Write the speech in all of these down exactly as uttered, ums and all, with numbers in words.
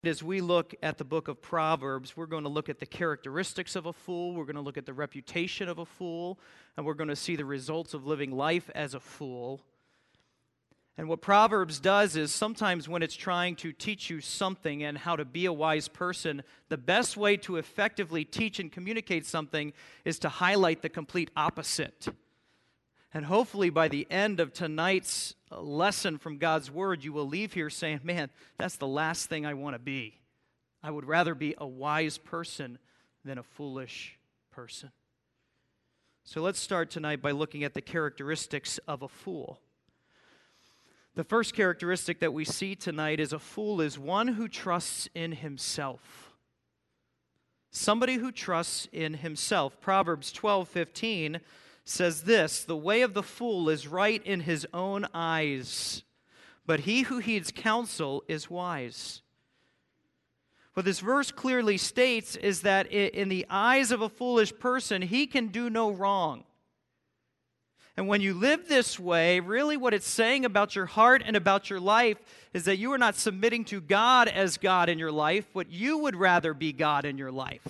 As we look at the book of Proverbs, we're going to look at the characteristics of a fool, we're going to look at the reputation of a fool, and we're going to see the results of living life as a fool. And what Proverbs does is sometimes when it's trying to teach you something and how to be a wise person, the best way to effectively teach and communicate something is to highlight the complete opposite. And hopefully by the end of tonight's lesson from God's Word, you will leave here saying, man, that's the last thing I want to be. I would rather be a wise person than a foolish person. So let's start tonight by looking at the characteristics of a fool. The first characteristic that we see tonight is a fool is one who trusts in himself. Somebody who trusts in himself. Proverbs twelve fifteen says this, "The way of the fool is right in his own eyes, but he who heeds counsel is wise." What this verse clearly states is that in the eyes of a foolish person, he can do no wrong. And when you live this way, really what it's saying about your heart and about your life is that you are not submitting to God as God in your life, but you would rather be God in your life.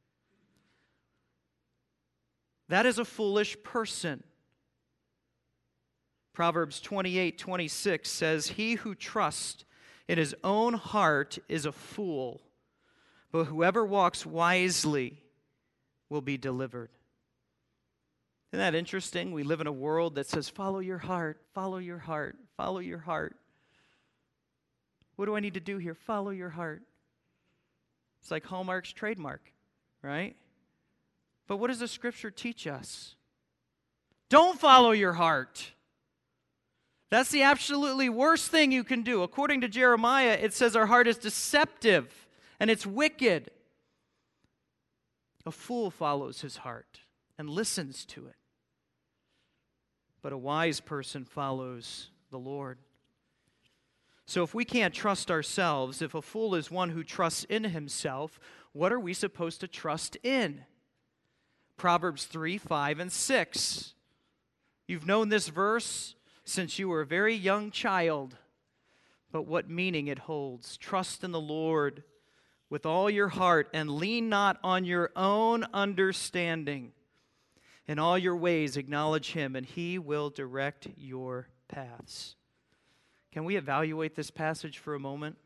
That is a foolish person. Proverbs twenty-eight twenty-six says, "He who trusts in his own heart is a fool, but whoever walks wisely will be delivered." Isn't that interesting? We live in a world that says, follow your heart, follow your heart, follow your heart. What do I need to do here? Follow your heart. It's like Hallmark's trademark, right? But what does the Scripture teach us? Don't follow your heart. That's the absolutely worst thing you can do. According to Jeremiah, it says our heart is deceptive and it's wicked. A fool follows his heart and listens to it. But a wise person follows the Lord. So if we can't trust ourselves, if a fool is one who trusts in himself, what are we supposed to trust in? Proverbs three, five, and six. You've known this verse since you were a very young child, but what meaning it holds. Trust in the Lord with all your heart and lean not on your own understanding. In all your ways acknowledge Him, and He will direct your paths. Can we evaluate this passage for a moment?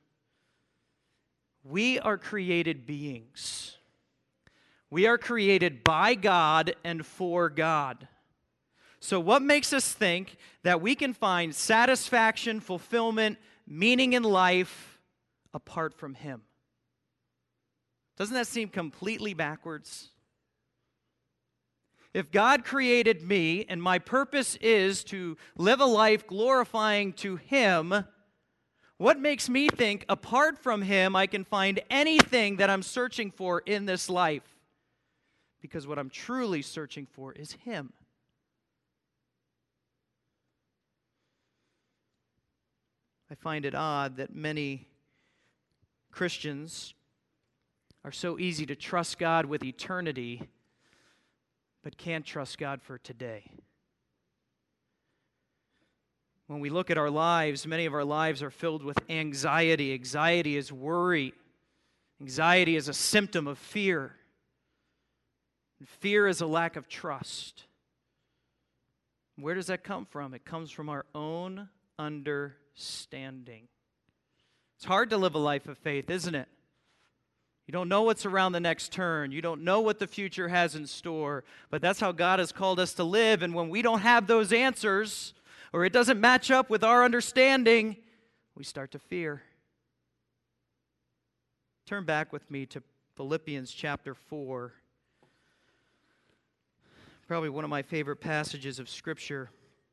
We are created beings. We are created by God and for God. So what makes us think that we can find satisfaction, fulfillment, meaning in life apart from Him? Doesn't that seem completely backwards? If God created me and my purpose is to live a life glorifying to Him, what makes me think apart from Him I can find anything that I'm searching for in this life? Because what I'm truly searching for is Him. I find it odd that many Christians are so easy to trust God with eternity, but can't trust God for today. When we look at our lives, many of our lives are filled with anxiety. Anxiety is worry. Anxiety is a symptom of fear. And fear is a lack of trust. Where does that come from? It comes from our own understanding. It's hard to live a life of faith, isn't it? You don't know what's around the next turn. You don't know what the future has in store. But that's how God has called us to live. And when we don't have those answers, or it doesn't match up with our understanding, we start to fear. Turn back with me to Philippians chapter four. Probably one of my favorite passages of Scripture.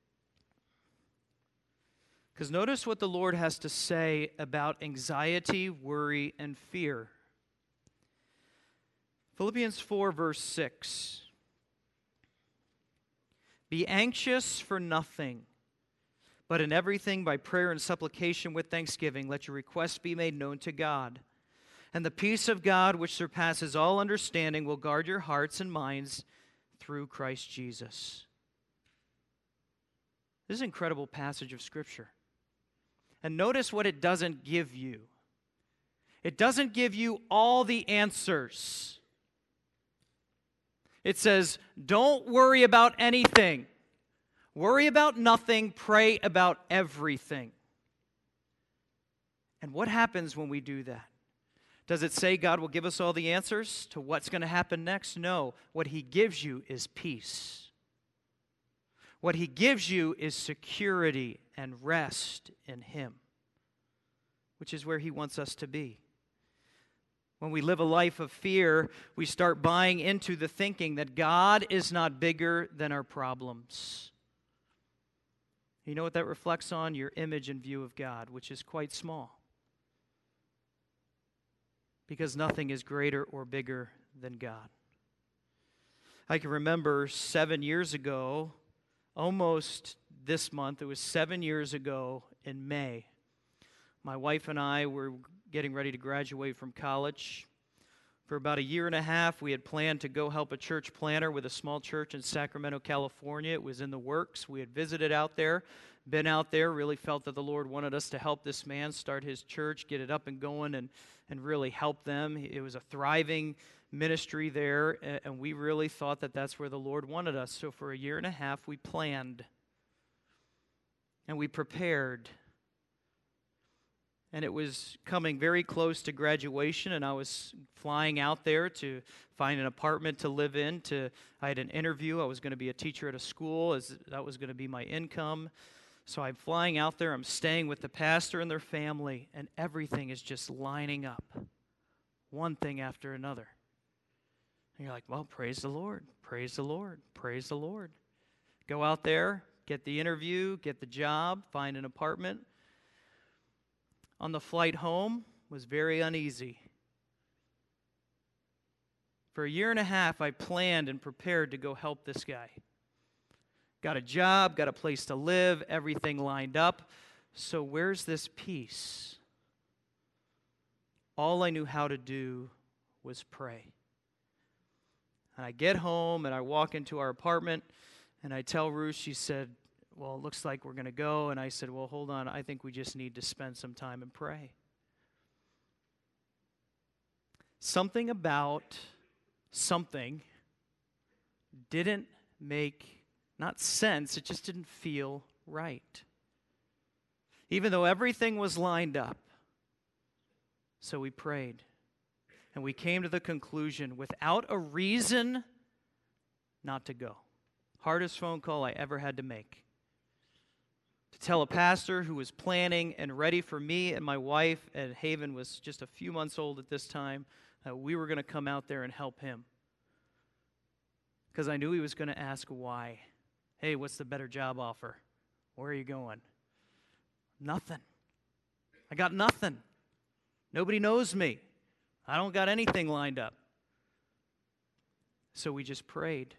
Because notice what the Lord has to say about anxiety, worry, and fear. Philippians four, verse six. Be anxious for nothing, but in everything by prayer and supplication with thanksgiving, let your requests be made known to God. And the peace of God, which surpasses all understanding, will guard your hearts and minds through Christ Jesus. This is an incredible passage of Scripture. And notice what it doesn't give you. It doesn't give you all the answers. It says, don't worry about anything. Worry about nothing, pray about everything. And what happens when we do that? Does it say God will give us all the answers to what's going to happen next? No. What He gives you is peace. What He gives you is security and rest in Him, which is where He wants us to be. When we live a life of fear, we start buying into the thinking that God is not bigger than our problems. You know what that reflects on? Your image and view of God, which is quite small. Because nothing is greater or bigger than God. I can remember seven years ago, almost this month, it was seven years ago in May. My wife and I were getting ready to graduate from college. For about a year and a half, we had planned to go help a church planter with a small church in Sacramento, California. It was in the works. We had visited out there, been out there, really felt that the Lord wanted us to help this man start his church, get it up and going, and, and really help them. It was a thriving ministry there, and we really thought that that's where the Lord wanted us. So for a year and a half, we planned, and we prepared. And it was coming very close to graduation, and I was flying out there to find an apartment to live in. To I had an interview. I was going to be a teacher at a school, as that was going to be my income. So I'm flying out there. I'm staying with the pastor and their family, and everything is just lining up, one thing after another. And you're like, well, praise the Lord, praise the Lord, praise the Lord. Go out there, get the interview, get the job, find an apartment. On the flight home, was very uneasy. For a year and a half, I planned and prepared to go help this guy. Got a job, got a place to live, everything lined up. So where's this peace? All I knew how to do was pray. And I get home and I walk into our apartment and I tell Ruth, she said, well, it looks like we're going to go. And I said, well, hold on. I think we just need to spend some time and pray. Something about something didn't make, not sense, it just didn't feel right. Even though everything was lined up. So we prayed. And we came to the conclusion, without a reason, not to go. Hardest phone call I ever had to make. To tell a pastor who was planning and ready for me and my wife, and Haven was just a few months old at this time, that we were going to come out there and help him. Because I knew he was going to ask why. Hey, what's the better job offer? Where are you going? Nothing. I got nothing. Nobody knows me. I don't got anything lined up. So we just prayed.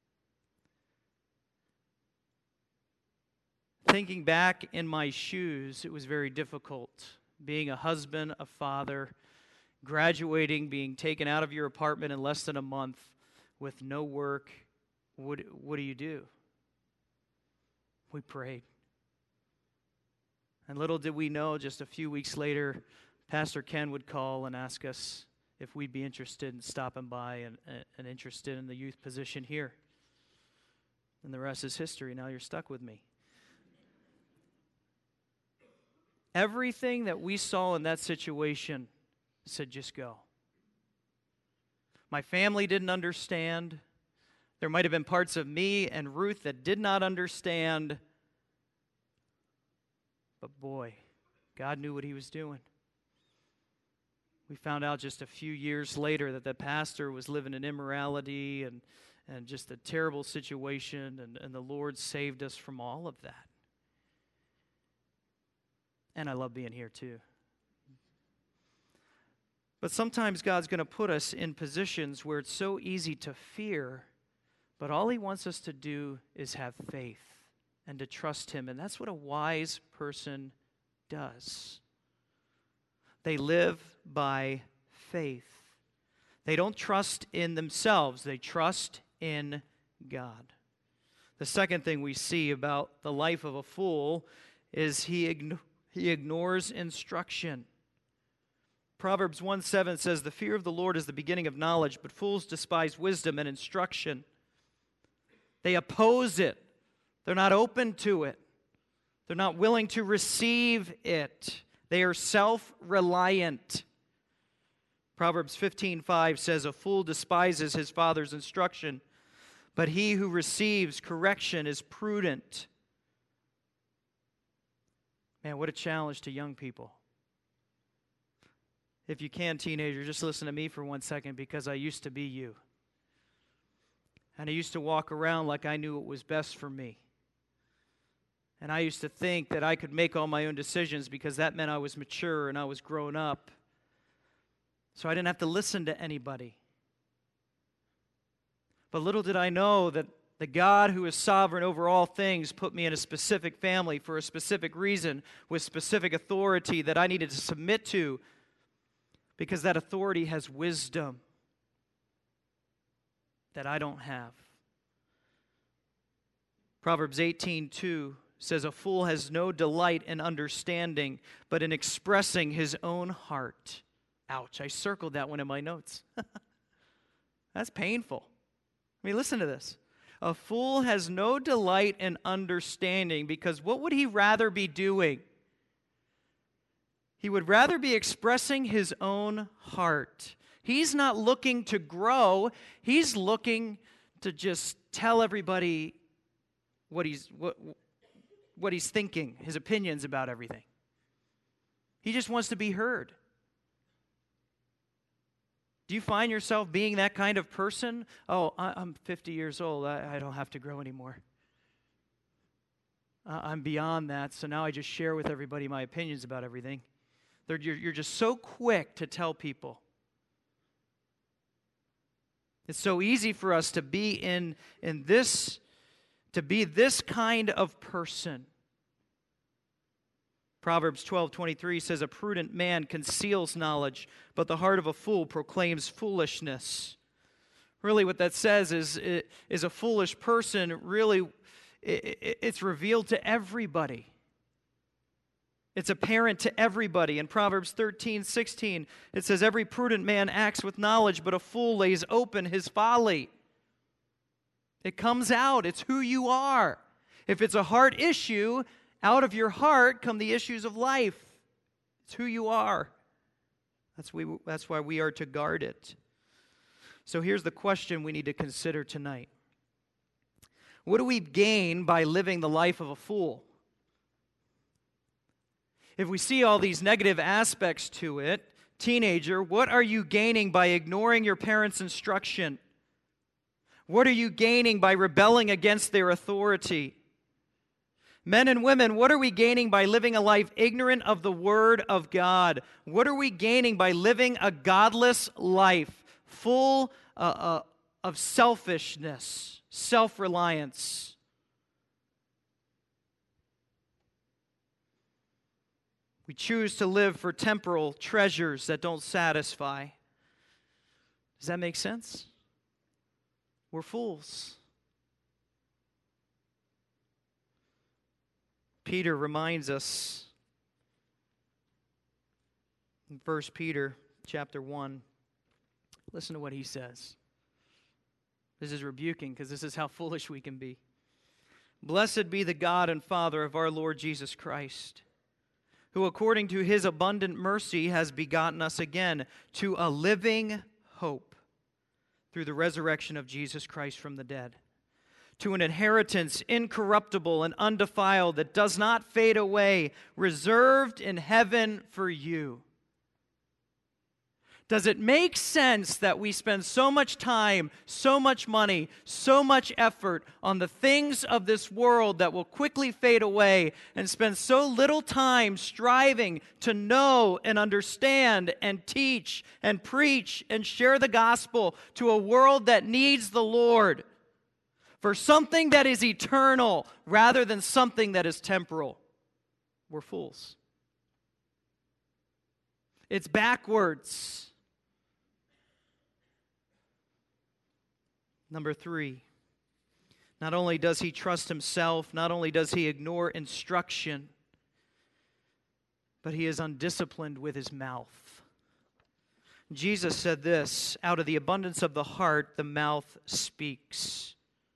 Thinking back in my shoes, it was very difficult. Being a husband, a father, graduating, being taken out of your apartment in less than a month with no work, what, what do you do? We prayed. And little did we know, just a few weeks later, Pastor Ken would call and ask us if we'd be interested in stopping by and, and interested in the youth position here. And the rest is history. Now you're stuck with me. Everything that we saw in that situation said, just go. My family didn't understand. There might have been parts of me and Ruth that did not understand. But boy, God knew what He was doing. We found out just a few years later that the pastor was living in immorality and, and just a terrible situation, and, and the Lord saved us from all of that. And I love being here too. But sometimes God's going to put us in positions where it's so easy to fear, but all He wants us to do is have faith and to trust Him. And that's what a wise person does. They live by faith. They don't trust in themselves. They trust in God. The second thing we see about the life of a fool is he, ign- he ignores instruction. Proverbs one seven says, "The fear of the Lord is the beginning of knowledge, but fools despise wisdom and instruction." They oppose it. They're not open to it. They're not willing to receive it. They are self-reliant. Proverbs fifteen five says, "A fool despises his father's instruction, but he who receives correction is prudent." Man, what a challenge to young people. If you can, teenager, just listen to me for one second, because I used to be you. And I used to walk around like I knew what was best for me. And I used to think that I could make all my own decisions because that meant I was mature and I was grown up. So I didn't have to listen to anybody. But little did I know that the God who is sovereign over all things put me in a specific family for a specific reason with specific authority that I needed to submit to, because that authority has wisdom that I don't have. Proverbs eighteen two says, "A fool has no delight in understanding, but in expressing his own heart." Ouch, I circled that one in my notes. That's painful. I mean, listen to this. A fool has no delight in understanding, because what would he rather be doing? He would rather be expressing his own heart. He's not looking to grow. He's looking to just tell everybody what he's what, what he's thinking, his opinions about everything. He just wants to be heard. Do you find yourself being that kind of person? Oh, I'm fifty years old. I, I don't have to grow anymore. Uh, I'm beyond that, so now I just share with everybody my opinions about everything. They're, you're, you're just so quick to tell people. It's so easy for us to be in, in this, to be this kind of person. Proverbs twelve twenty-three says, "A prudent man conceals knowledge, but the heart of a fool proclaims foolishness." Really what that says is, is a foolish person, really, it's revealed to everybody. It's apparent to everybody. In Proverbs thirteen sixteen, it says, "Every prudent man acts with knowledge, but a fool lays open his folly." It comes out. It's who you are. If it's a heart issue, out of your heart come the issues of life. It's who you are. That's, we, that's why we are to guard it. So here's the question we need to consider tonight. What do we gain by living the life of a fool? If we see all these negative aspects to it, teenager, what are you gaining by ignoring your parents' instruction? What are you gaining by rebelling against their authority? Men and women, what are we gaining by living a life ignorant of the Word of God? What are we gaining by living a godless life, full uh, uh, of selfishness, self-reliance? We choose to live for temporal treasures that don't satisfy. Does that make sense? We're fools. Peter reminds us in First Peter chapter one. Listen to what he says. This is rebuking, because this is how foolish we can be. "Blessed be the God and Father of our Lord Jesus Christ, who according to his abundant mercy has begotten us again to a living hope through the resurrection of Jesus Christ from the dead, to an inheritance incorruptible and undefiled that does not fade away, reserved in heaven for you." Does it make sense that we spend so much time, so much money, so much effort on the things of this world that will quickly fade away, and spend so little time striving to know and understand and teach and preach and share the gospel to a world that needs the Lord for something that is eternal rather than something that is temporal? We're fools. It's backwards. Number three, not only does he trust himself, not only does he ignore instruction, but he is undisciplined with his mouth. Jesus said this, out of the abundance of the heart, the mouth speaks.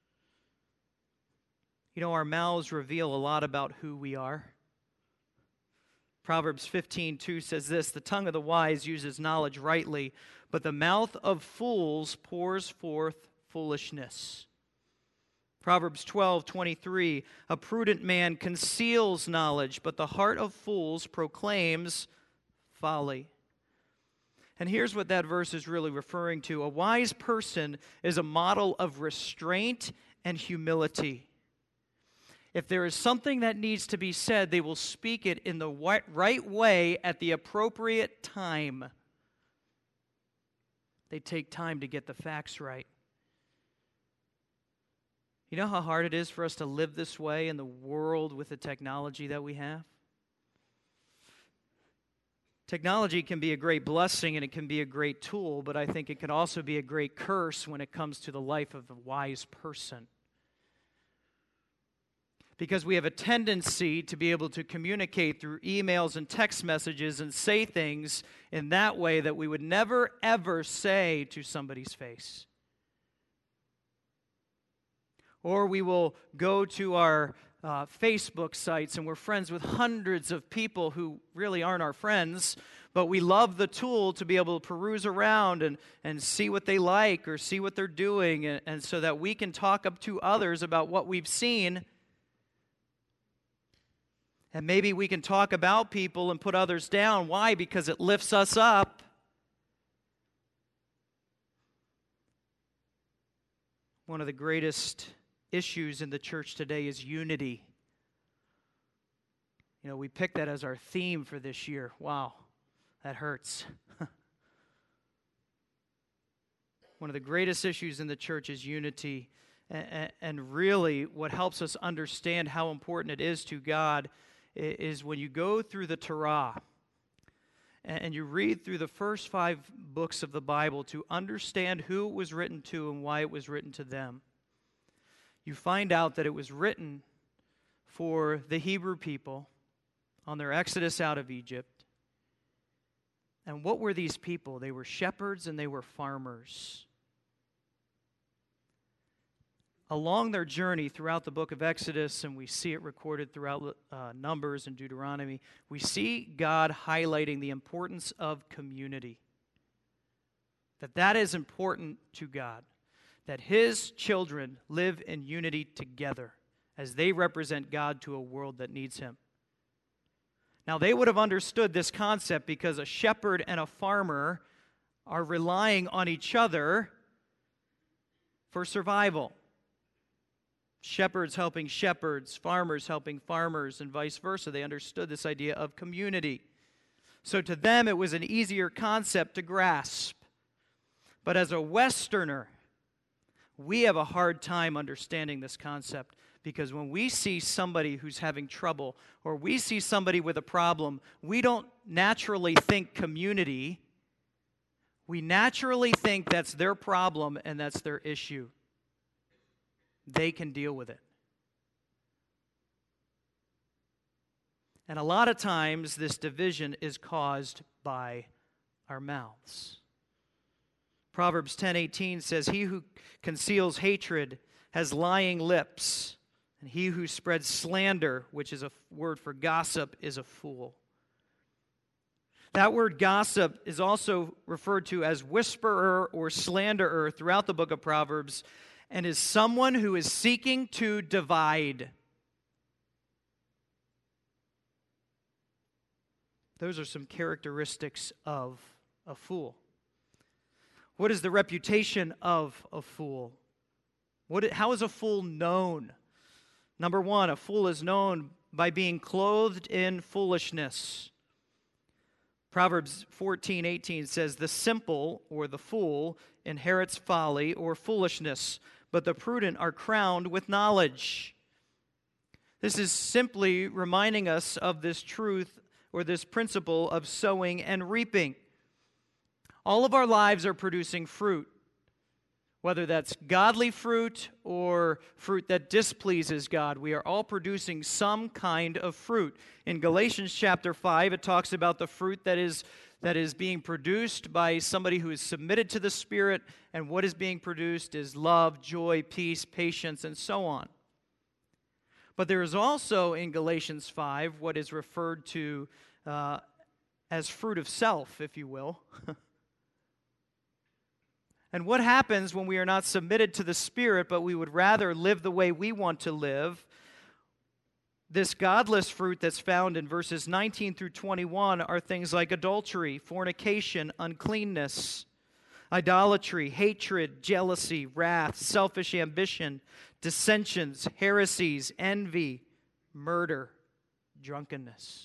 You know, our mouths reveal a lot about who we are. Proverbs fifteen two says this, the tongue of the wise uses knowledge rightly, but the mouth of fools pours forth foolishness. Proverbs twelve twenty-three, a prudent man conceals knowledge, but the heart of fools proclaims folly. And here's what that verse is really referring to. A wise person is a model of restraint and humility. If there is something that needs to be said, they will speak it in the right way at the appropriate time. They take time to get the facts right. You know how hard it is for us to live this way in the world with the technology that we have? Technology can be a great blessing and it can be a great tool, but I think it can also be a great curse when it comes to the life of a wise person. Because we have a tendency to be able to communicate through emails and text messages and say things in that way that we would never, ever say to somebody's face. Or we will go to our uh, Facebook sites and we're friends with hundreds of people who really aren't our friends, but we love the tool to be able to peruse around and, and see what they like or see what they're doing, and, and so that we can talk up to others about what we've seen. And maybe we can talk about people and put others down. Why? Because it lifts us up. One of the greatest issues in the church today is unity. You know, we picked that as our theme for this year. Wow, that hurts. One of the greatest issues in the church is unity. And really, what helps us understand how important it is to God is when you go through the Torah and you read through the first five books of the Bible to understand who it was written to and why it was written to them. You find out that it was written for the Hebrew people on their exodus out of Egypt. And what were these people? They were shepherds and they were farmers. Along their journey throughout the book of Exodus, and we see it recorded throughout uh, Numbers and Deuteronomy, we see God highlighting the importance of community. That that is important to God. That His children live in unity together as they represent God to a world that needs Him. Now, they would have understood this concept because a shepherd and a farmer are relying on each other for survival. Shepherds helping shepherds, farmers helping farmers, and vice versa. They understood this idea of community. So to them, it was an easier concept to grasp. But as a Westerner, we have a hard time understanding this concept, because when we see somebody who's having trouble or we see somebody with a problem, we don't naturally think community. We naturally think that's their problem and that's their issue. They can deal with it. And a lot of times this division is caused by our mouths. Proverbs ten eighteen says, "He who conceals hatred has lying lips, and he who spreads slander," which is a word for gossip, "is a fool." That word gossip is also referred to as whisperer or slanderer throughout the book of Proverbs, and is someone who is seeking to divide. Those are some characteristics of a fool. What is the reputation of a fool? What, how is a fool known? Number one, a fool is known by being clothed in foolishness. Proverbs fourteen eighteen says, "The simple," or the fool, "inherits folly," or foolishness, but the prudent are crowned with knowledge. This is simply reminding us of this truth, or this principle of sowing and reaping. All of our lives are producing fruit, whether that's godly fruit or fruit that displeases God. We are all producing some kind of fruit. In Galatians chapter five, it talks about the fruit that is that is being produced by somebody who is submitted to the Spirit, and what is being produced is love, joy, peace, patience, and so on. But there is also in Galatians five what is referred to uh, as fruit of self, if you will. And what happens when we are not submitted to the Spirit, but we would rather live the way we want to live? This godless fruit that's found in verses nineteen through twenty-one are things like adultery, fornication, uncleanness, idolatry, hatred, jealousy, wrath, selfish ambition, dissensions, heresies, envy, murder, drunkenness.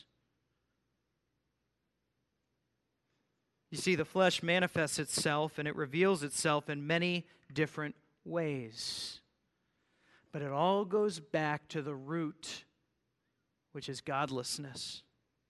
You see, the flesh manifests itself and it reveals itself in many different ways. But it all goes back to the root, which is godlessness.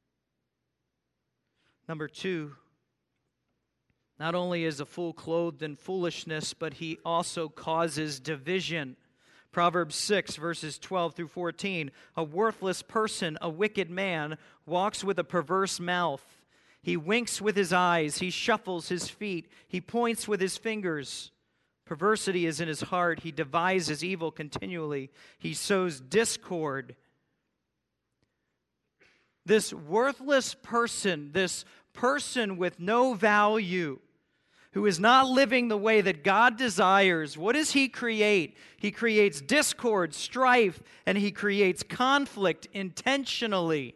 Number two, not only is a fool clothed in foolishness, but he also causes division. Proverbs six, verses twelve through fourteen. A worthless person, a wicked man, walks with a perverse mouth. He winks with his eyes, he shuffles his feet, he points with his fingers. Perversity is in his heart, he devises evil continually, he sows discord. This worthless person, this person with no value, who is not living the way that God desires, what does he create? He creates discord, strife, and he creates conflict intentionally.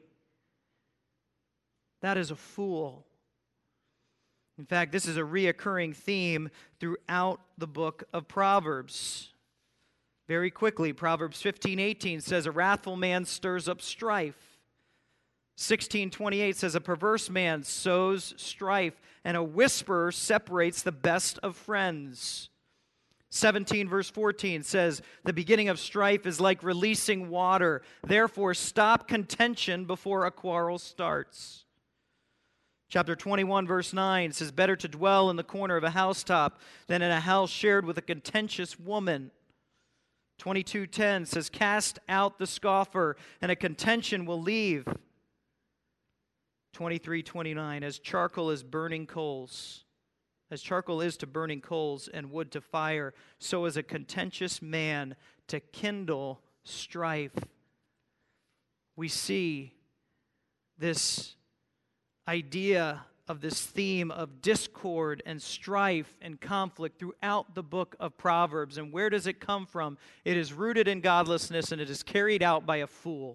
That is a fool. In fact, this is a reoccurring theme throughout the book of Proverbs. Very quickly, Proverbs fifteen eighteen says, a wrathful man stirs up strife. sixteen twenty-eight says, a perverse man sows strife, and a whisperer separates the best of friends. seventeen verse fourteen says, the beginning of strife is like releasing water. Therefore, stop contention before a quarrel starts. Chapter twenty-one, verse nine says, better to dwell in the corner of a housetop than in a house shared with a contentious woman. twenty-two ten says, cast out the scoffer, and a contention will leave. twenty-three twenty-nine, as charcoal is burning coals, as charcoal is to burning coals and wood to fire, so is a contentious man to kindle strife. We see this idea of this theme of discord and strife and conflict throughout the book of Proverbs. And where does it come from? It is rooted in godlessness and it is carried out by a fool.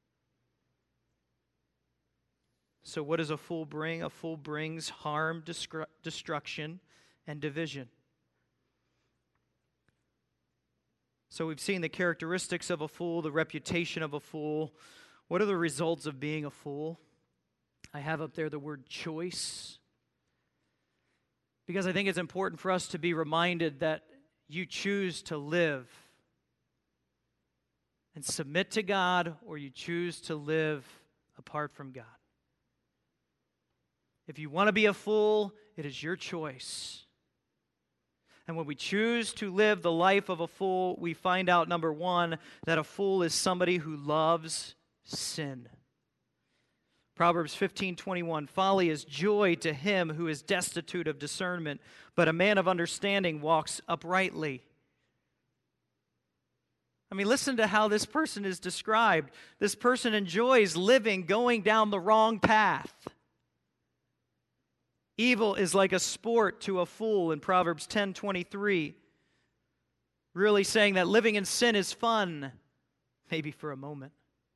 So what does a fool bring? A fool brings harm, destru- destruction, and division. So we've seen the characteristics of a fool, the reputation of a fool. What are the results of being a fool? I have up there the word choice, because I think it's important for us to be reminded that you choose to live and submit to God, or you choose to live apart from God. If you want to be a fool, it is your choice. And when we choose to live the life of a fool, we find out, number one, that a fool is somebody who loves sin. Proverbs fifteen twenty-one, folly is joy to him who is destitute of discernment, but a man of understanding walks uprightly. I mean, listen to how this person is described. This person enjoys living going down the wrong path. Evil is like a sport to a fool in Proverbs ten twenty-three, really saying that living in sin is fun, maybe for a moment.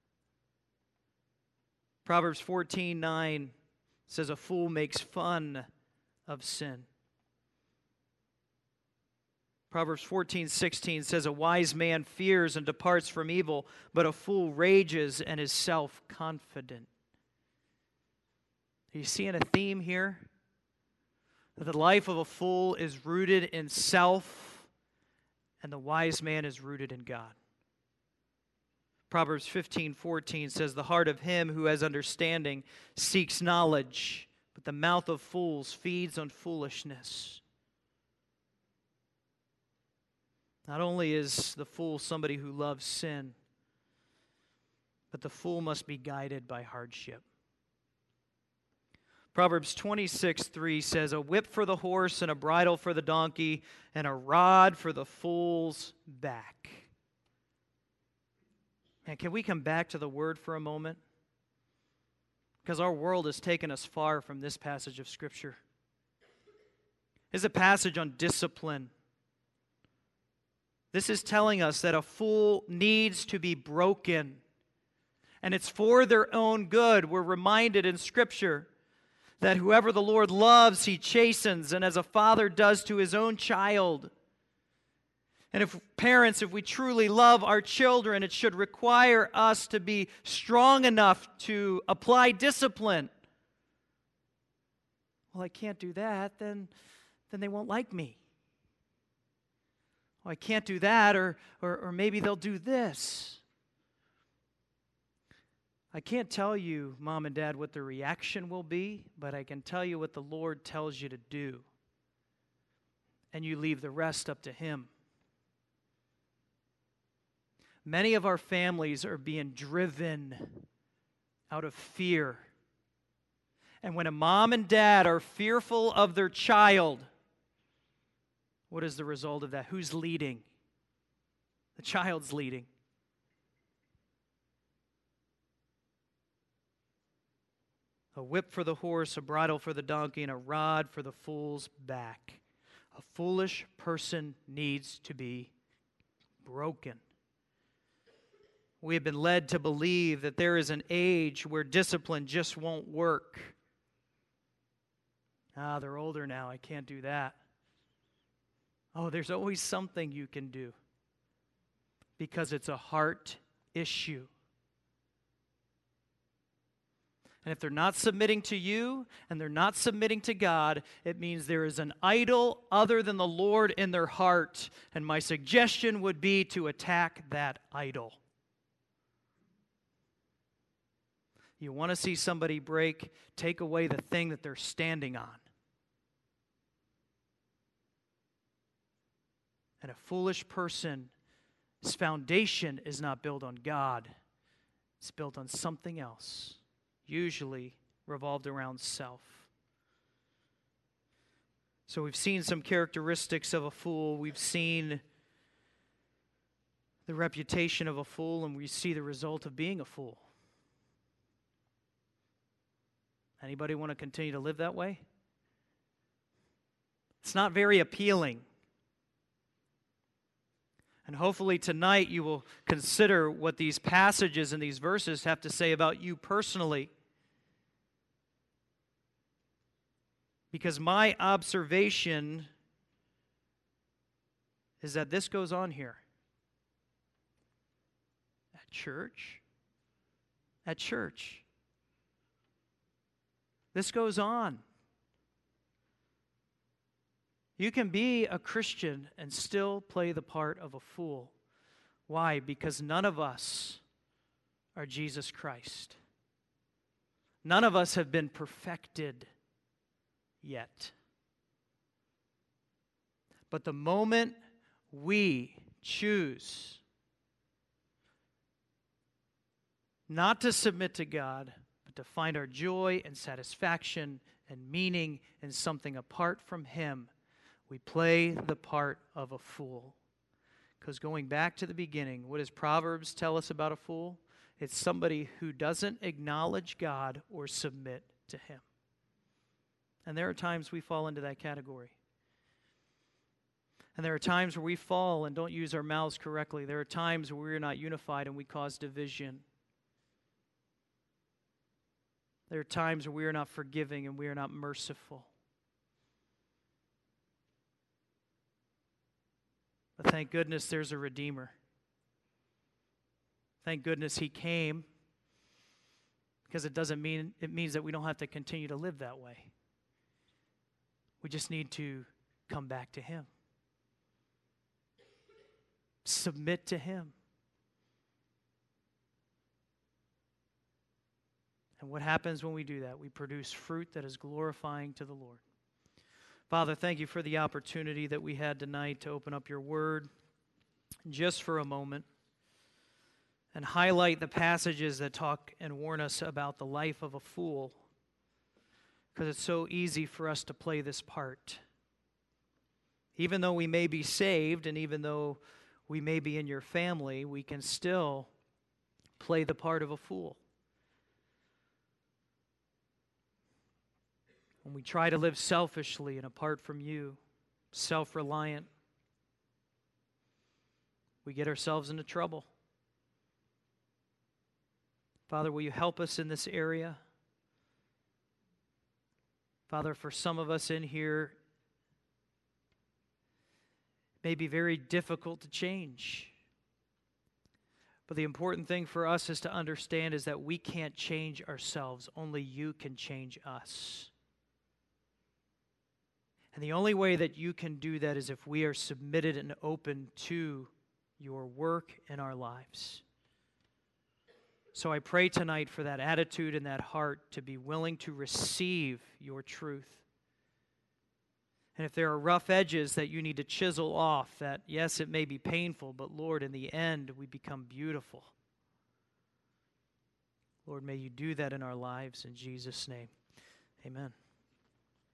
Proverbs fourteen nine says a fool makes fun of sin. Proverbs fourteen sixteen says a wise man fears and departs from evil, but a fool rages and is self-confident. Are you seeing a theme here? That the life of a fool is rooted in self, and the wise man is rooted in God. Proverbs fifteen fourteen says, the heart of him who has understanding seeks knowledge, but the mouth of fools feeds on foolishness. Not only is the fool somebody who loves sin, but the fool must be guided by hardship. Proverbs twenty-six three says, "A whip for the horse and a bridle for the donkey and a rod for the fool's back." And can we come back to the Word for a moment? Because our world has taken us far from this passage of Scripture. It's a passage on discipline. This is telling us that a fool needs to be broken, and it's for their own good. We're reminded in Scripture that whoever the Lord loves, He chastens, and as a father does to his own child. And if parents, if we truly love our children, it should require us to be strong enough to apply discipline. Well, I can't do that, then, then they won't like me. Well, I can't do that, or, or, or maybe they'll do this. I can't tell you, Mom and Dad, what the reaction will be, but I can tell you what the Lord tells you to do. And you leave the rest up to Him. Many of our families are being driven out of fear. And when a mom and dad are fearful of their child, what is the result of that? Who's leading? The child's leading. A whip for the horse, a bridle for the donkey, and a rod for the fool's back. A foolish person needs to be broken. We have been led to believe that there is an age where discipline just won't work. Ah, they're older now, I can't do that. Oh, there's always something you can do because it's a heart issue. And if they're not submitting to you and they're not submitting to God, it means there is an idol other than the Lord in their heart. And my suggestion would be to attack that idol. You want to see somebody break, take away the thing that they're standing on. And a foolish person's foundation is not built on God. It's built on something else, usually revolved around self. So we've seen some characteristics of a fool. We've seen the reputation of a fool, and we see the result of being a fool. Anybody want to continue to live that way? It's not very appealing. And hopefully tonight you will consider what these passages and these verses have to say about you personally. Because my observation is that this goes on here. At church. At church. This goes on. You can be a Christian and still play the part of a fool. Why? Because none of us are Jesus Christ. None of us have been perfected yet. But the moment we choose not to submit to God, but to find our joy and satisfaction and meaning in something apart from Him, we play the part of a fool. Because going back to the beginning, what does Proverbs tell us about a fool? It's somebody who doesn't acknowledge God or submit to Him. And there are times we fall into that category. And there are times where we fall and don't use our mouths correctly. There are times where we're not unified and we cause division. There are times where we are not forgiving and we are not merciful. But thank goodness there's a Redeemer. Thank goodness He came, because it doesn't mean, it means that we don't have to continue to live that way. We just need to come back to Him. Submit to Him. And what happens when we do that? We produce fruit that is glorifying to the Lord. Father, thank You for the opportunity that we had tonight to open up Your Word just for a moment and highlight the passages that talk and warn us about the life of a fool. because it's so easy for us to play this part. Even though we may be saved and even though we may be in your family, we can still play the part of a fool. When we try to live selfishly and apart from you, self-reliant, we get ourselves into trouble. Father, will you help us in this area? Father, for some of us in here, it may be very difficult to change. But the important thing for us is to understand is that we can't change ourselves. Only you can change us. And the only way that you can do that is if we are submitted and open to your work in our lives. So I pray tonight for that attitude and that heart to be willing to receive your truth. And if there are rough edges that you need to chisel off, that yes, it may be painful, but Lord, in the end, we become beautiful. Lord, may you do that in our lives in Jesus' name. Amen.